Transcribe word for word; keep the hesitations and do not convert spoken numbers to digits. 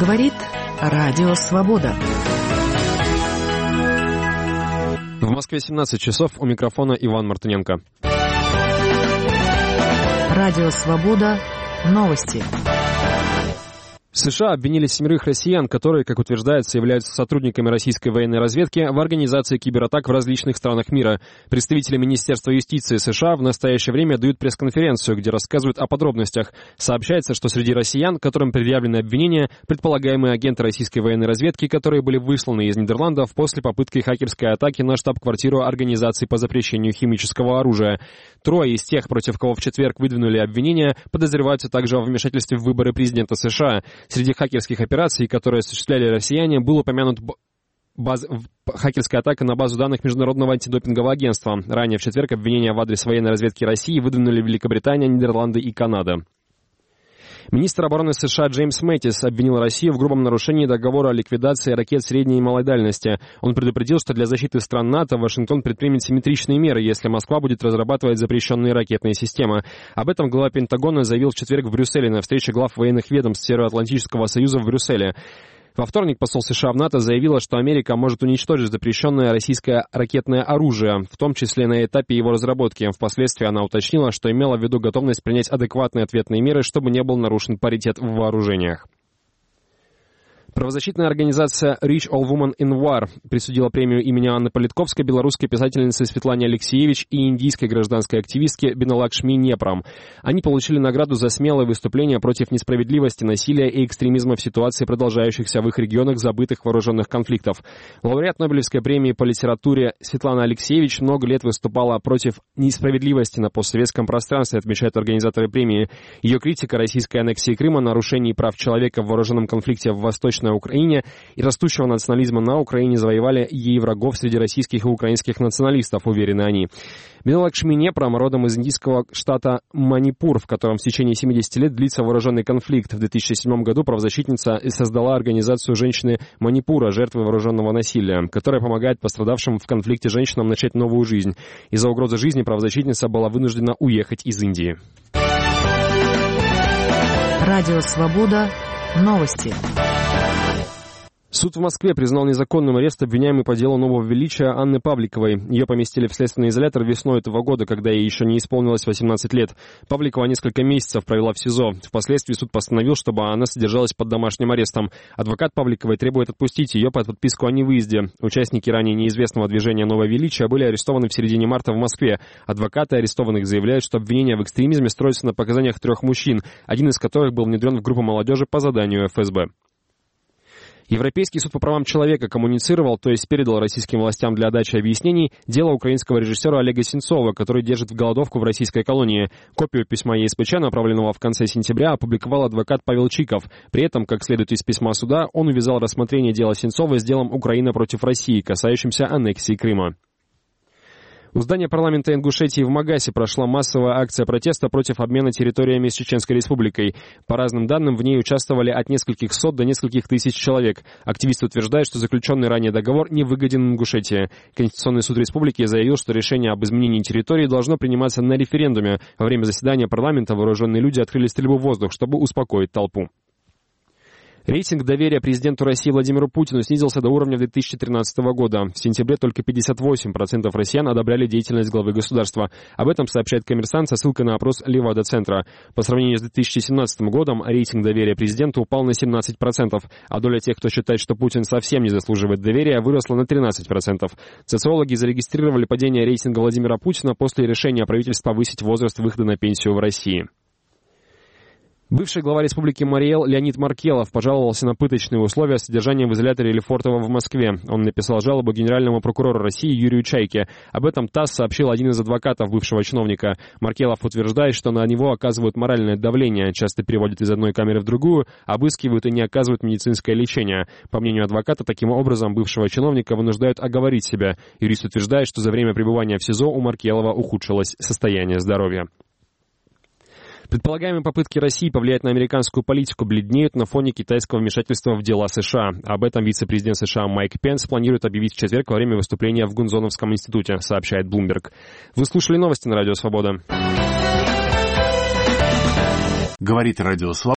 Говорит Радио Свобода. В Москве семнадцать часов, у микрофона Иван Мартыненко. Радио Свобода. Новости. США обвинили семерых россиян, которые, как утверждается, являются сотрудниками российской военной разведки в организации кибератак в различных странах мира. Представители Министерства юстиции США в настоящее время дают пресс-конференцию, где рассказывают о подробностях. Сообщается, что среди россиян, которым предъявлены обвинения, предполагаемые агенты российской военной разведки, которые были высланы из Нидерландов после попытки хакерской атаки на штаб-квартиру Организации по запрещению химического оружия. Трое из тех, против кого в четверг выдвинули обвинения, подозреваются также во вмешательстве в выборы президента США. Среди хакерских операций, которые осуществляли россияне, был упомянут баз... хакерская атака на базу данных Международного антидопингового агентства. Ранее в четверг обвинения в адрес военной разведки России выдвинули Великобритания, Нидерланды и Канада. Министр обороны США Джеймс Мэттис обвинил Россию в грубом нарушении договора о ликвидации ракет средней и малой дальности. Он предупредил, что для защиты стран НАТО Вашингтон предпримет симметричные меры, если Москва будет разрабатывать запрещенные ракетные системы. Об этом глава Пентагона заявил в четверг в Брюсселе на встрече глав военных ведомств Североатлантического союза в Брюсселе. Во вторник посол США в НАТО заявила, что Америка может уничтожить запрещенное российское ракетное оружие, в том числе на этапе его разработки. Впоследствии она уточнила, что имела в виду готовность принять адекватные ответные меры, чтобы не был нарушен паритет в вооружениях. Правозащитная организация Reach All Women in War присудила премию имени Анны Политковской белорусской писательнице Светлане Алексеевич и индийской гражданской активистке Бинолакшми Непрам. Они получили награду за смелое выступление против несправедливости, насилия и экстремизма в ситуации продолжающихся в их регионах забытых вооруженных конфликтов. Лауреат Нобелевской премии по литературе Светлана Алексеевич много лет выступала против несправедливости на постсоветском пространстве, отмечают организаторы премии. Ее критика российской аннексии Крыма, нарушений прав человека в вооруженном конфликте в Восточной на Украине и растущего национализма на Украине завоевали ей врагов среди российских и украинских националистов, уверены они. Бинолакшми Непрам родом из индийского штата Манипур, в котором в течение семидесяти лет длится вооруженный конфликт. В две тысячи седьмом году правозащитница создала организацию «Женщины Манипура. Жертвы вооруженного насилия», которая помогает пострадавшим в конфликте женщинам начать новую жизнь. Из-за угрозы жизни правозащитница была вынуждена уехать из Индии. Радио Свобода. Новости. Суд в Москве признал незаконным арест обвиняемой по делу нового величия Анны Павликовой. Ее поместили в следственный изолятор весной этого года, когда ей еще не исполнилось восемнадцать лет. Павликова несколько месяцев провела в СИЗО. Впоследствии суд постановил, чтобы она содержалась под домашним арестом. Адвокат Павликовой требует отпустить ее под подписку о невыезде. Участники ранее неизвестного движения «Новое величие» были арестованы в середине марта в Москве. Адвокаты арестованных заявляют, что обвинения в экстремизме строятся на показаниях трех мужчин, один из которых был внедрен в группу молодежи по заданию эф эс бэ. Европейский суд по правам человека коммуницировал, то есть передал российским властям для дачи объяснений, дело украинского режиссера Олега Сенцова, который держит в голодовку в российской колонии. Копию письма е эс пэ че, направленного в конце сентября, опубликовал адвокат Павел Чиков. При этом, как следует из письма суда, он увязал рассмотрение дела Сенцова с делом Украина против России, касающимся аннексии Крыма. У здания парламента Ингушетии в Магасе прошла массовая акция протеста против обмена территориями с Чеченской Республикой. По разным данным, в ней участвовали от нескольких сот до нескольких тысяч человек. Активисты утверждают, что заключенный ранее договор не выгоден Ингушетии. Конституционный суд республики заявил, что решение об изменении территории должно приниматься на референдуме. Во время заседания парламента вооруженные люди открыли стрельбу в воздух, чтобы успокоить толпу. Рейтинг доверия президенту России Владимиру Путину снизился до уровня две тысячи тринадцатого года. В сентябре только пятьдесят восемь процентов россиян одобряли деятельность главы государства. Об этом сообщает «Коммерсант» со ссылкой на опрос Левада-центра. По сравнению с две тысячи семнадцатым годом рейтинг доверия президенту упал на семнадцать процентов, а доля тех, кто считает, что Путин совсем не заслуживает доверия, выросла на тринадцать процентов. Социологи зарегистрировали падение рейтинга Владимира Путина после решения правительства повысить возраст выхода на пенсию в России. Бывший глава республики Марий-Эл Леонид Маркелов пожаловался на пыточные условия содержания в изоляторе Лефортово в Москве. Он написал жалобу генеральному прокурору России Юрию Чайке. Об этом ТАСС сообщил один из адвокатов бывшего чиновника. Маркелов утверждает, что на него оказывают моральное давление, часто переводят из одной камеры в другую, обыскивают и не оказывают медицинское лечение. По мнению адвоката, таким образом бывшего чиновника вынуждают оговорить себя. Юрист утверждает, что за время пребывания в СИЗО у Маркелова ухудшилось состояние здоровья. Предполагаемые попытки России повлиять на американскую политику бледнеют на фоне китайского вмешательства в дела США. Об этом вице-президент США Майк Пенс планирует объявить в четверг во время выступления в Гунзоновском институте, сообщает Bloomberg. Вы слушали новости на Радио Свобода. Говорит Радио Свобода.